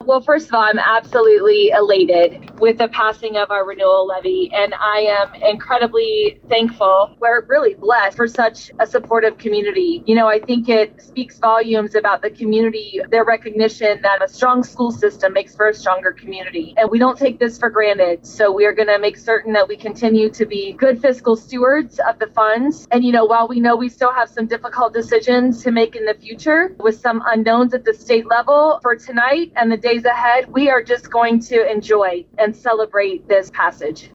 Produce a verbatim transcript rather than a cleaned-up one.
Well, first of all, I'm absolutely elated with the passing of our renewal levy, and I am incredibly thankful. We're really blessed for such a supportive community. You know, I think it speaks volumes about the community, their recognition that a strong school system makes for a stronger community, and we don't take this for granted. So we are going to make certain that we continue to be good fiscal stewards of the funds. And, you know, while we know we still have some difficult decisions to make in the future with some unknowns at the state level, for tonight and the days ahead, we are just going to enjoy and celebrate this passage.